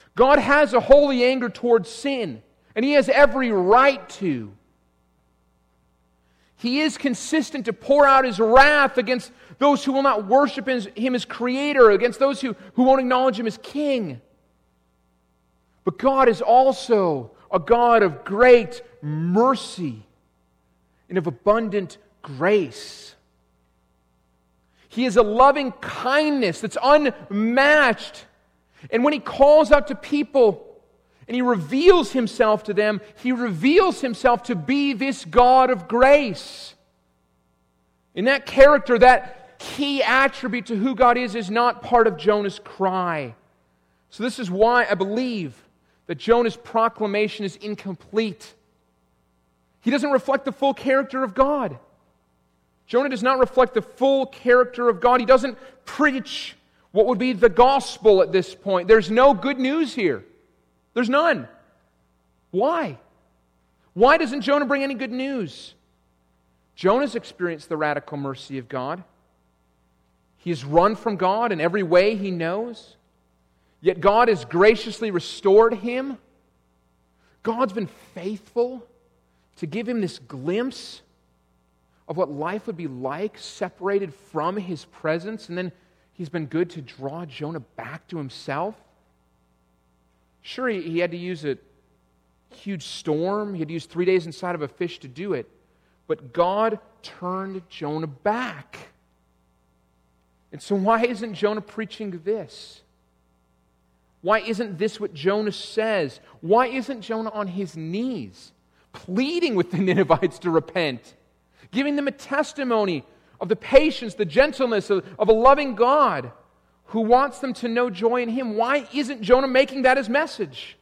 God has a holy anger towards sin, and He has every right to. He is consistent to pour out His wrath against those who will not worship Him as Creator, against those who won't acknowledge Him as King. But God is also a God of great mercy and of abundant grace. He is a loving kindness that's unmatched. And when He calls out to people and He reveals Himself to them, He reveals Himself to be this God of grace. And that character, that key attribute to who God is not part of Jonah's cry. So this is why I believe that Jonah's proclamation is incomplete. He doesn't reflect the full character of God. Jonah does not reflect the full character of God. He doesn't preach what would be the gospel at this point. There's no good news here. There's none. Why? Why doesn't Jonah bring any good news? Jonah's experienced the radical mercy of God. He has run from God in every way he knows. Yet God has graciously restored him. God's been faithful to give him this glimpse of what life would be like separated from His presence, and then He's been good to draw Jonah back to Himself. Sure, he had to use a huge storm. He had to use 3 days inside of a fish to do it. But God turned Jonah back. And so why isn't Jonah preaching this? Why isn't this what Jonah says? Why isn't Jonah on his knees, pleading with the Ninevites to repent, giving them a testimony of the patience, the gentleness of a loving God who wants them to know joy in Him? Why isn't Jonah making that his message?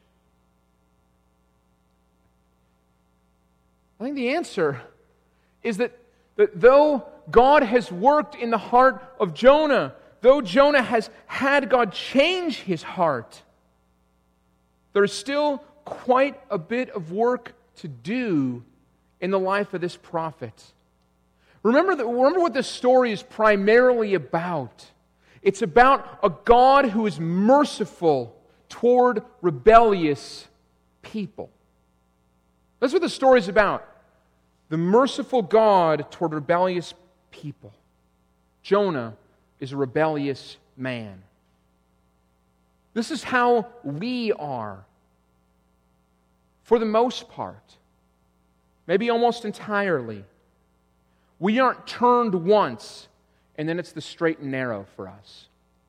I think the answer is that though God has worked in the heart of Jonah, though Jonah has had God change his heart, there is still quite a bit of work to do in the life of this prophet. Remember what this story is primarily about. It's about a God who is merciful toward rebellious people. That's what the story is about. The merciful God toward rebellious people. Jonah is a rebellious man. This is how we are, for the most part, maybe almost entirely. We aren't turned once, and then it's the straight and narrow for us.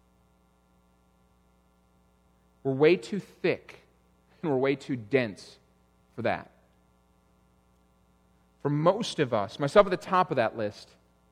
We're way too thick, and we're way too dense for that. For most of us, myself at the top of that list,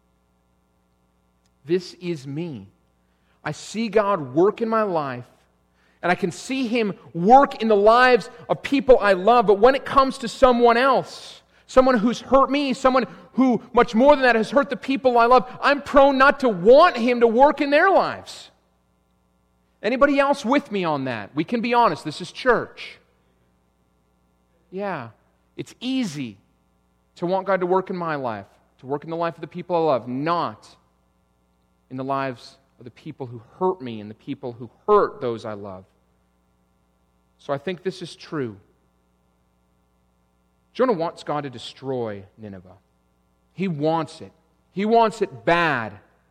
this is me. I see God work in my life, and I can see Him work in the lives of people I love, but when it comes to someone else, someone who's hurt me, someone who, much more than that, has hurt the people I love, I'm prone not to want Him to work in their lives. Anybody else with me on that? We can be honest, this is church. Yeah, it's easy to want God to work in my life, to work in the life of the people I love, not in the lives of the people who hurt me and the people who hurt those I love. So I think this is true. Jonah wants God to destroy Nineveh. He wants it. He wants it bad.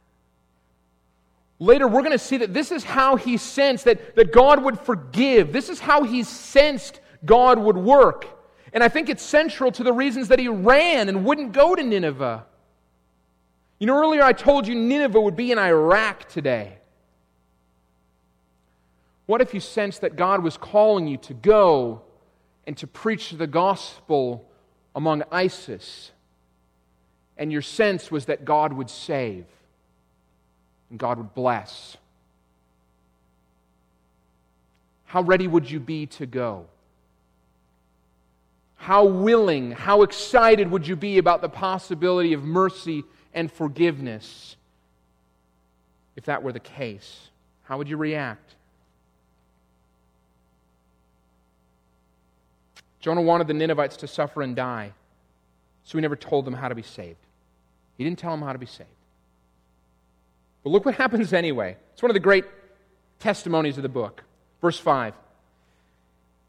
Later, we're going to see that this is how he sensed that God would forgive. This is how he sensed God would work. And I think it's central to the reasons that he ran and wouldn't go to Nineveh. You know, earlier I told you Nineveh would be in Iraq today. What if you sensed that God was calling you to go and to preach the gospel among ISIS, and your sense was that God would save and God would bless? How ready would you be to go? How willing, how excited would you be about the possibility of mercy and forgiveness if that were the case? How would you react? Jonah wanted the Ninevites to suffer and die, so he never told them how to be saved. He didn't tell them how to be saved. But look what happens anyway. It's one of the great testimonies of the book. Verse 5.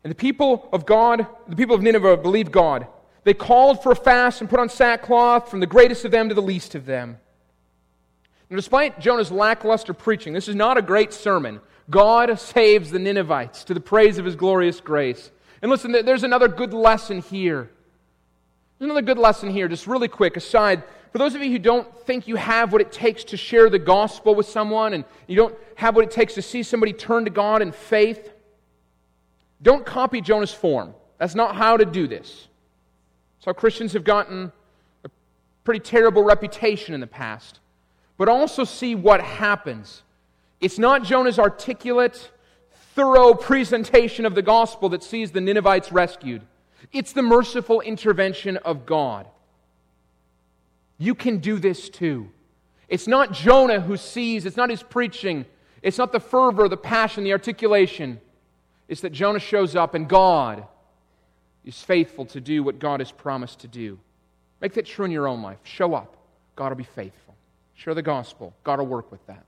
And the people of God, the people of Nineveh believed God. They called for a fast and put on sackcloth from the greatest of them to the least of them. Now, despite Jonah's lackluster preaching, this is not a great sermon. God saves the Ninevites to the praise of His glorious grace. And listen, there's another good lesson here. There's another good lesson here, just really quick, aside. For those of you who don't think you have what it takes to share the gospel with someone, and you don't have what it takes to see somebody turn to God in faith, don't copy Jonah's form. That's not how to do this. So Christians have gotten a pretty terrible reputation in the past. But also see what happens. It's not Jonah's articulate, thorough presentation of the gospel that sees the Ninevites rescued. It's the merciful intervention of God. You can do this too. It's not Jonah who sees, it's not his preaching, it's not the fervor, the passion, the articulation. It's that Jonah shows up and God is faithful to do what God has promised to do. Make that true in your own life. Show up. God will be faithful. Share the gospel. God will work with that.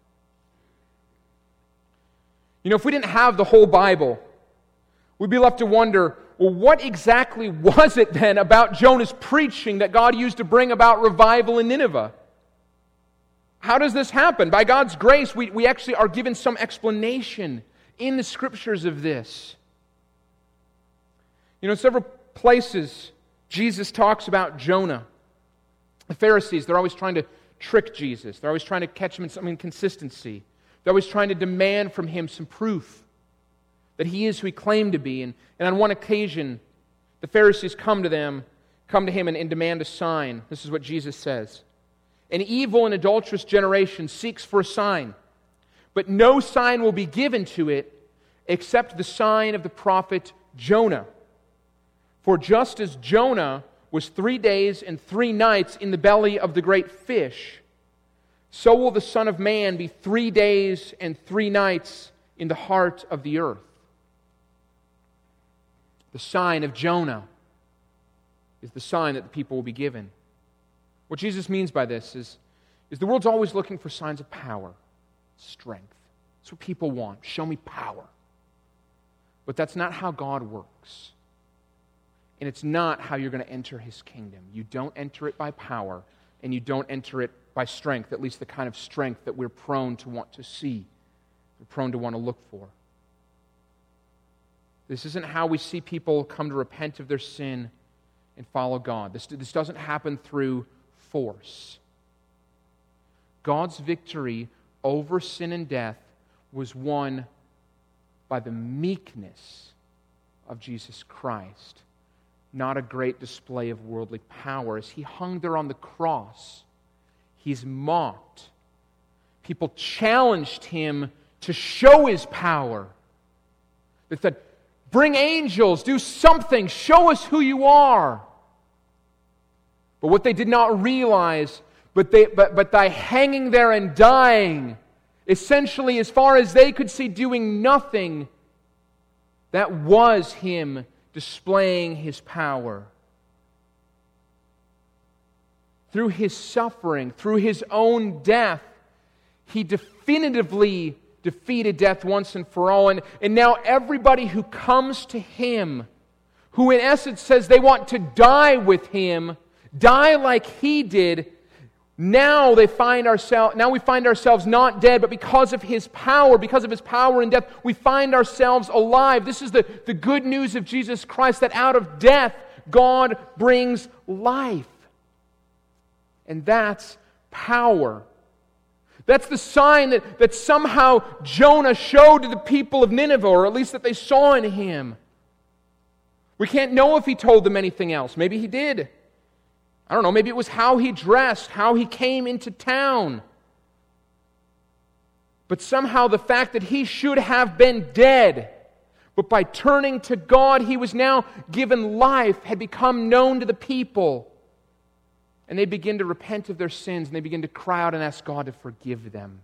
You know, if we didn't have the whole Bible, we'd be left to wonder, well, what exactly was it then about Jonah's preaching that God used to bring about revival in Nineveh? How does this happen? By God's grace, we actually are given some explanation in the Scriptures of this. You know, in several places, Jesus talks about Jonah. The Pharisees, they're always trying to trick Jesus. They're always trying to catch him in some inconsistency. They're always trying to demand from him some proof that he is who he claimed to be. And on one occasion, the Pharisees come to him and demand a sign. This is what Jesus says. An evil and adulterous generation seeks for a sign, but no sign will be given to it except the sign of the prophet Jonah. For just as Jonah was 3 days and 3 nights in the belly of the great fish, so will the Son of Man be 3 days and 3 nights in the heart of the earth. The sign of Jonah is the sign that the people will be given. What Jesus means by this is the world's always looking for signs of power, strength. That's what people want. Show me power. But that's not how God works. And it's not how you're going to enter His kingdom. You don't enter it by power, and you don't enter it by strength, at least the kind of strength that we're prone to want to see, we're prone to want to look for. This isn't how we see people come to repent of their sin and follow God. This doesn't happen through force. God's victory over sin and death was won by the meekness of Jesus Christ, not a great display of worldly power. As He hung there on the cross, He's mocked. People challenged Him to show His power. They said, bring angels, do something, show us who you are. But what they did not realize, but by hanging there and dying, essentially as far as they could see doing nothing, that was Him displaying His power. Through His suffering, through His own death, He definitively defeated death once and for all. And now everybody who comes to Him, who in essence says they want to die with Him, die like He did, now we find ourselves not dead, but because of His power in death, we find ourselves alive. This is the good news of Jesus Christ, that out of death, God brings life. And that's power. That's the sign that somehow Jonah showed to the people of Nineveh, or at least that they saw in him. We can't know if he told them anything else. Maybe he did. I don't know, maybe it was how he dressed, how he came into town. But somehow the fact that he should have been dead, but by turning to God, he was now given life, had become known to the people. And they begin to repent of their sins, and they begin to cry out and ask God to forgive them.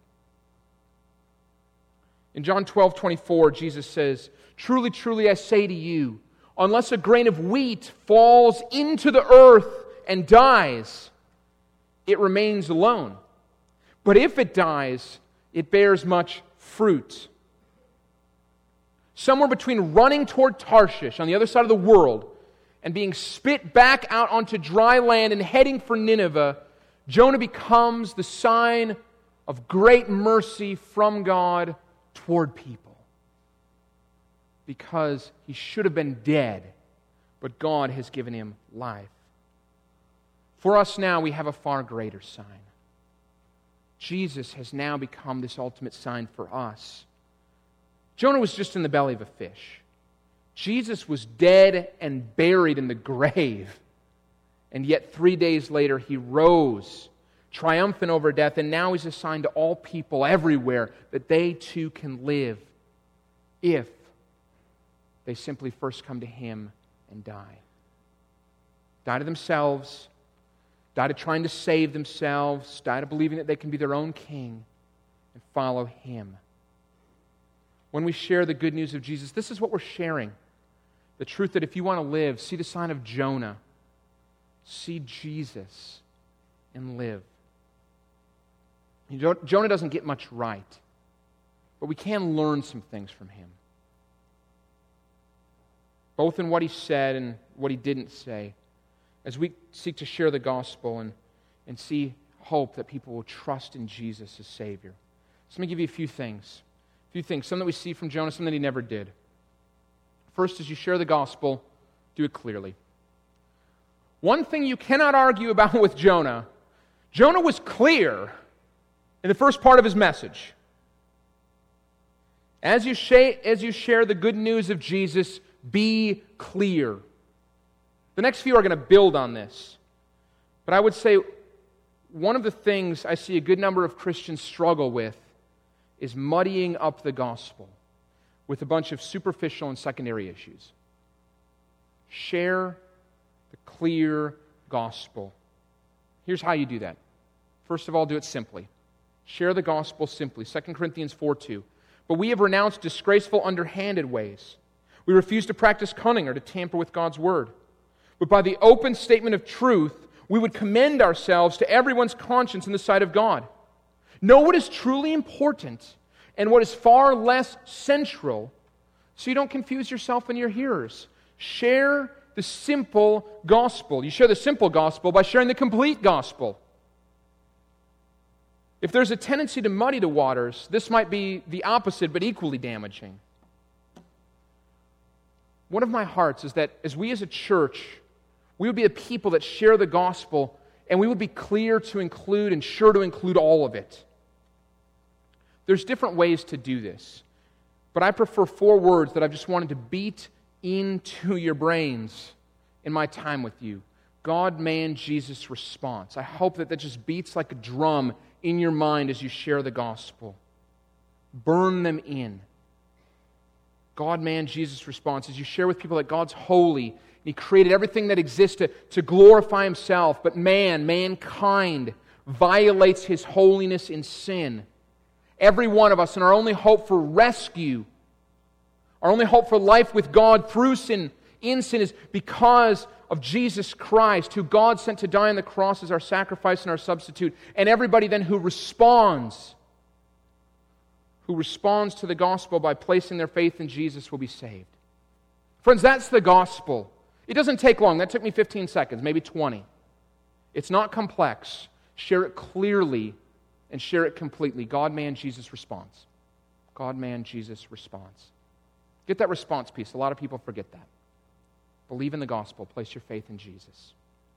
In John 12:24, Jesus says, "Truly, truly, I say to you, unless a grain of wheat falls into the earth and dies, it remains alone. But if it dies, it bears much fruit." somewhere between running toward Tarshish on the other side of the world and being spit back out onto dry land and heading for Nineveh, Jonah becomes the sign of great mercy from God toward people. Because he should have been dead, but God has given him life. For us now, we have a far greater sign. Jesus has now become this ultimate sign for us. Jonah was just in the belly of a fish. Jesus was dead and buried in the grave. And yet 3 days later, he rose, triumphant over death, and now he's a sign to all people everywhere that they too can live if they simply first come to him and die. Die to themselves, die to trying to save themselves, die to believing that they can be their own king, and follow him. When we share the good news of Jesus, this is what we're sharing. The truth that if you want to live, see the sign of Jonah. See Jesus and live. Jonah doesn't get much right, but we can learn some things from him. Both in what he said and what he didn't say, as we seek to share the gospel and see hope that people will trust in Jesus as Savior. So let me give you a few things. Some that we see from Jonah, some that he never did. First, as you share the gospel, do it clearly. One thing you cannot argue about with Jonah was clear in the first part of his message. As you share the good news of Jesus, be clear. The next few are going to build on this. But I would say one of the things I see a good number of Christians struggle with is muddying up the gospel with a bunch of superficial and secondary issues. Share the clear gospel. Here's how you do that. First of all, do it simply. Share the gospel simply. 2 Corinthians 4:2. But we have renounced disgraceful, underhanded ways. We refuse to practice cunning or to tamper with God's word. But by the open statement of truth, we would commend ourselves to everyone's conscience in the sight of God. Know what is truly important and what is far less central, so you don't confuse yourself and your hearers. Share the simple gospel. You share the simple gospel by sharing the complete gospel. If there's a tendency to muddy the waters, this might be the opposite but equally damaging. One of my hearts is that as we as a church, we would be a people that share the gospel, and we would be clear to include and sure to include all of it. There's different ways to do this, but I prefer 4 words that I've just wanted to beat into your brains in my time with you. God, man, Jesus, response. I hope that just beats like a drum in your mind as you share the gospel. Burn them in. God, man, Jesus, response. As you share with people that God's holy, and He created everything that exists to glorify Himself, but mankind, violates His holiness in sin. Every one of us, and our only hope for rescue, our only hope for life with God through sin, in sin, is because of Jesus Christ, who God sent to die on the cross as our sacrifice and our substitute. And everybody then who responds to the gospel by placing their faith in Jesus will be saved. Friends, that's the gospel. It doesn't take long. That took me 15 seconds, maybe 20. It's not complex. Share it clearly and share it completely. God, man, Jesus, response. God, man, Jesus, response. Get that response piece. A lot of people forget that. Believe in the gospel. Place your faith in Jesus.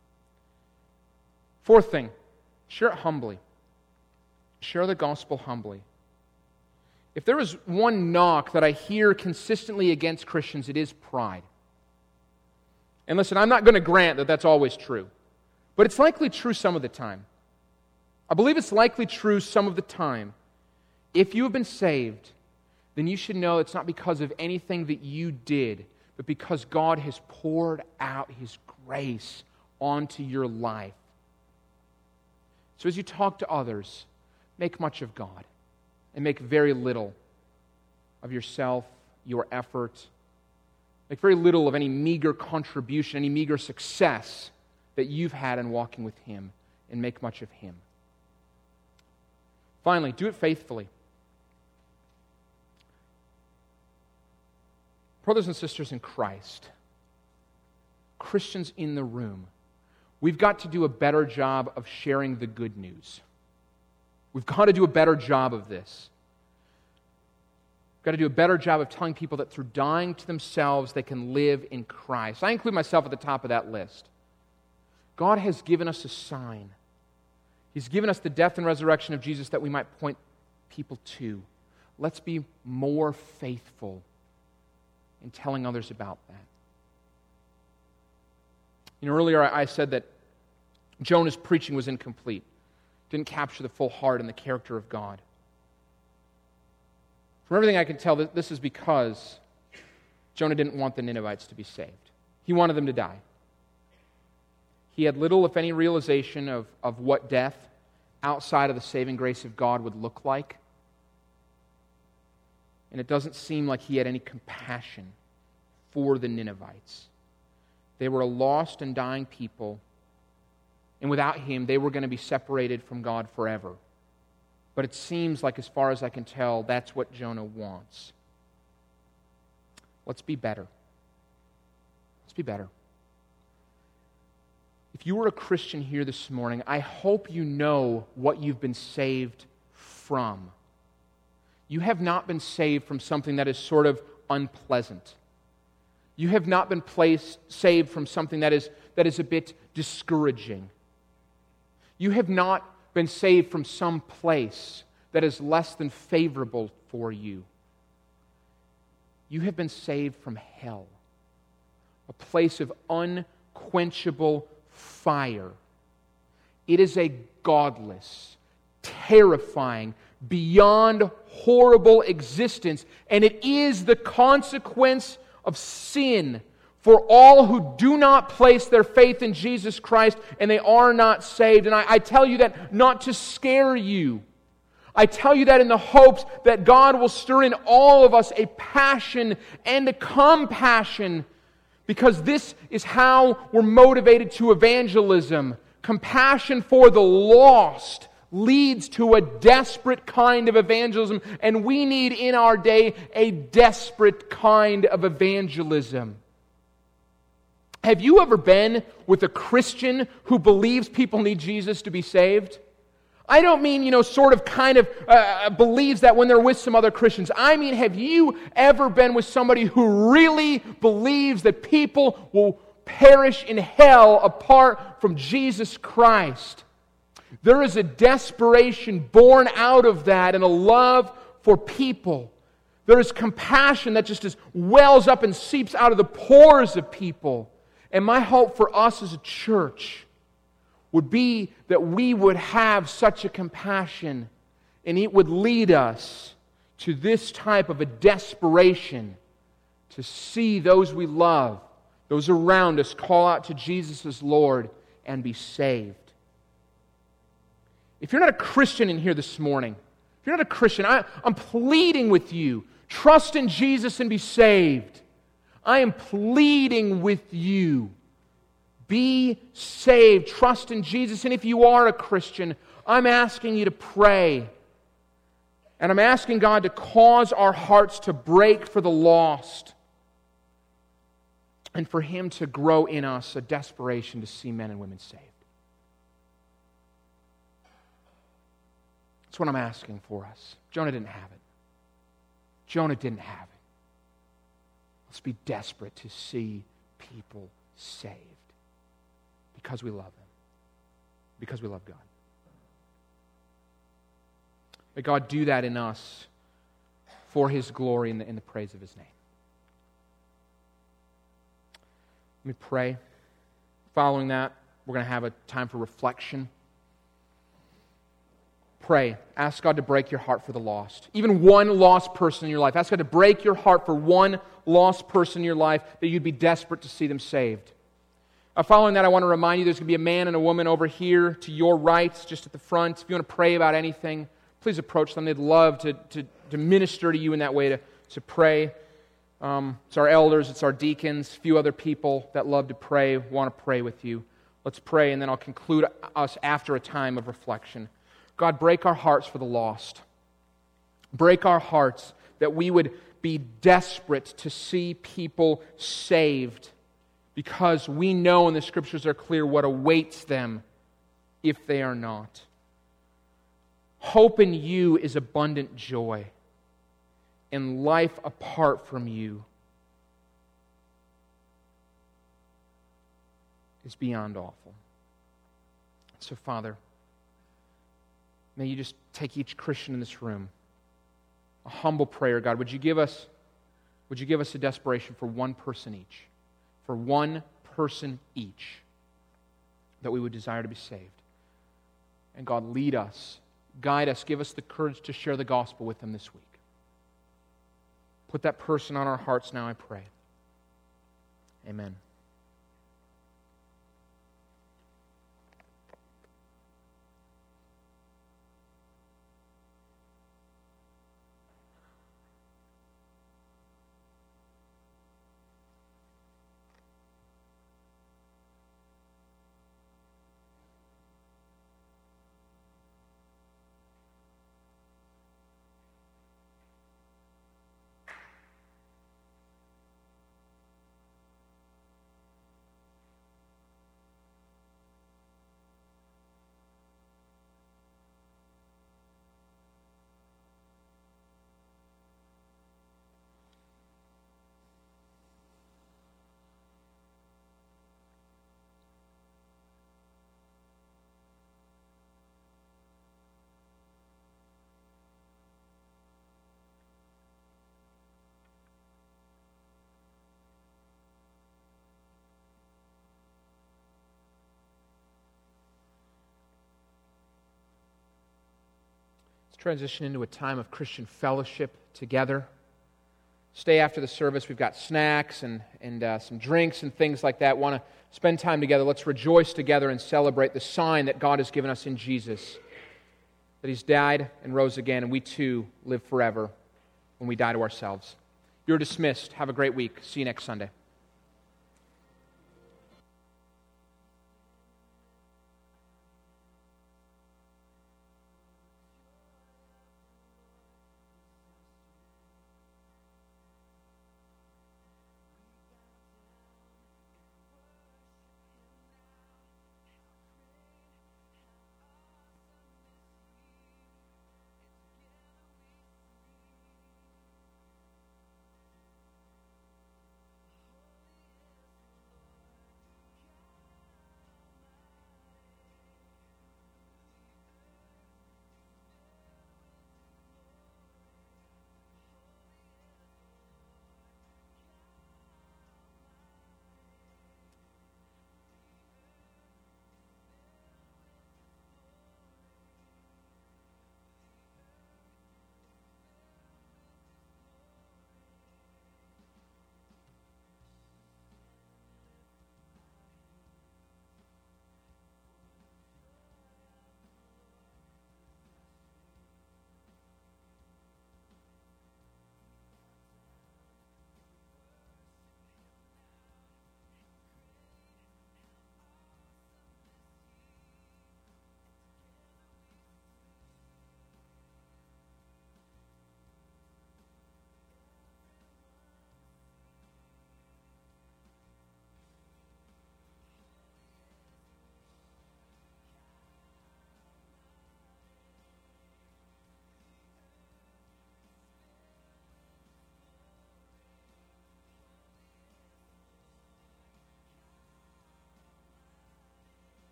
4th thing, share it humbly. Share the gospel humbly. If there is one knock that I hear consistently against Christians, it is pride. And listen, I'm not going to grant that that's always true, but it's likely true some of the time. I believe it's likely true some of the time. If you have been saved, then you should know it's not because of anything that you did, but because God has poured out His grace onto your life. So as you talk to others, make much of God and make very little of yourself, your effort. Make very little of any meager contribution, any meager success that you've had in walking with Him, and make much of Him. Finally, do it faithfully. Brothers and sisters in Christ, Christians in the room, we've got to do a better job of sharing the good news. We've got to do a better job of this. We've got to do a better job of telling people that through dying to themselves, they can live in Christ. I include myself at the top of that list. God has given us a sign. He's given us the death and resurrection of Jesus that we might point people to. Let's be more faithful in telling others about that. Earlier I said that Jonah's preaching was incomplete. Didn't capture the full heart and the character of God. From everything I can tell, this is because Jonah didn't want the Ninevites to be saved. He wanted them to die. He had little, if any, realization of what death outside of the saving grace of God would look like. And it doesn't seem like he had any compassion for the Ninevites. They were a lost and dying people, and without him, they were going to be separated from God forever. But it seems like, as far as I can tell, that's what Jonah wants. Let's be better. Let's be better. If you were a Christian here this morning, I hope you know what you've been saved from. You have not been saved from something that is sort of unpleasant. You have not been saved from something that is a bit discouraging. You have not been saved from some place that is less than favorable for you. You have been saved from hell, a place of unquenchable fire. It is a godless, terrifying, beyond horrible existence, and it is the consequence of sin for all who do not place their faith in Jesus Christ and they are not saved. And I tell you that not to scare you. I tell you that in the hopes that God will stir in all of us a passion and a compassion, because this is how we're motivated to evangelism. Compassion for the lost leads to a desperate kind of evangelism, and we need in our day a desperate kind of evangelism. Have you ever been with a Christian who believes people need Jesus to be saved? I don't mean, believes that when they're with some other Christians. I mean, have you ever been with somebody who really believes that people will perish in hell apart from Jesus Christ? There is a desperation born out of that and a love for people. There is compassion that just wells up and seeps out of the pores of people. And my hope for us as a church would be that we would have such a compassion, and it would lead us to this type of a desperation to see those we love, those around us, call out to Jesus as Lord and be saved. If you're not a Christian in here this morning, if you're not a Christian, I'm pleading with you, trust in Jesus and be saved. I am pleading with you. Be saved. Trust in Jesus. And if you are a Christian, I'm asking you to pray. And I'm asking God to cause our hearts to break for the lost. And for Him to grow in us a desperation to see men and women saved. That's what I'm asking for us. Jonah didn't have it. Jonah didn't have it. Let's be desperate to see people saved. Because we love them. Because we love God. May God do that in us for His glory and the praise of His name. Let me pray. Following that, we're going to have a time for reflection. Pray. Ask God to break your heart for the lost. Even one lost person in your life. Ask God to break your heart for one lost person in your life that you'd be desperate to see them saved. Following that, I want to remind you there's going to be a man and a woman over here to your right, just at the front. If you want to pray about anything, please approach them. They'd love to minister to you in that way, to pray. It's our elders, it's our deacons, a few other people that love to pray, want to pray with you. Let's pray, and then I'll conclude us after a time of reflection. God, break our hearts for the lost. Break our hearts that we would be desperate to see people saved, because we know, and the Scriptures are clear, what awaits them if they are not. Hope in you is abundant joy, and life apart from you is beyond awful. So, Father, may you just take each Christian in this room. A humble prayer, God. Would you give us a desperation for one person each? For one person each, that we would desire to be saved. And God, lead us, guide us, give us the courage to share the gospel with them this week. Put that person on our hearts now, I pray. Amen. Transition into a time of Christian fellowship together. Stay after the service. We've got snacks and some drinks and things like that. Want to spend time together. Let's rejoice together and celebrate the sign that God has given us in Jesus, that He's died and rose again, and we too live forever when we die to ourselves. You're dismissed. Have a great week. See you next Sunday.